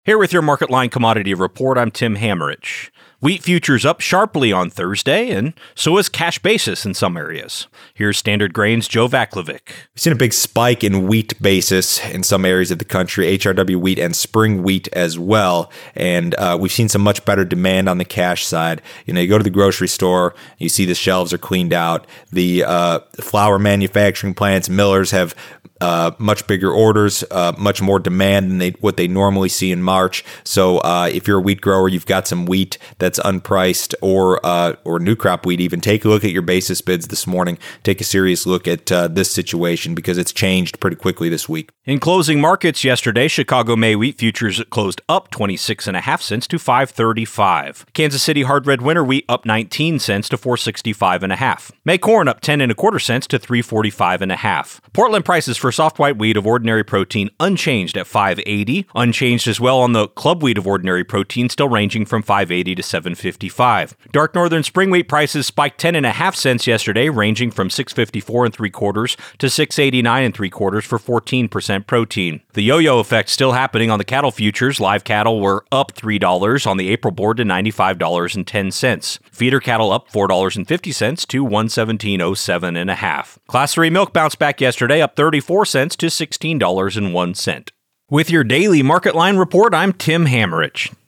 Here with your Market Line Commodity Report, I'm Tim Hammerich. Wheat futures up sharply on Thursday, and so is cash basis in some areas. Here's Standard Grains' Joe Vaclavic. We've seen a big spike in wheat basis in some areas of the country, HRW wheat and spring wheat as well. And we've seen some much better demand on the cash side. You go to the grocery store, you see the shelves are cleaned out. The flour manufacturing plants, millers have much bigger orders, much more demand than what they normally see in March. So if you're a wheat grower, you've got some wheat that's unpriced or new crop wheat even, take a look at your basis bids this morning. Take a serious look at this situation because it's changed pretty quickly this week. In closing markets yesterday, Chicago May wheat futures closed up 26.5 cents to $5.35. Kansas City hard red winter wheat up 19 cents to $4.65.5. May corn up 10.25 cents to $3.45.5. Portland prices for soft white wheat of ordinary protein unchanged at $5.80. Unchanged as well on the club wheat of ordinary protein, still ranging from $5.80 to $7.55. Dark northern spring wheat prices spiked 10.5 cents yesterday, ranging from $6.54 3/4 to $6.89 3/4 for 14% protein. The yo-yo effect still happening on the cattle futures. Live cattle were up $3 on the April board to $95.10. Feeder cattle up $4.50 to $117.07.5. Class 3 milk bounced back yesterday, up 34 cents to $16.01. With your daily Market Line report, I'm Tim Hammerich.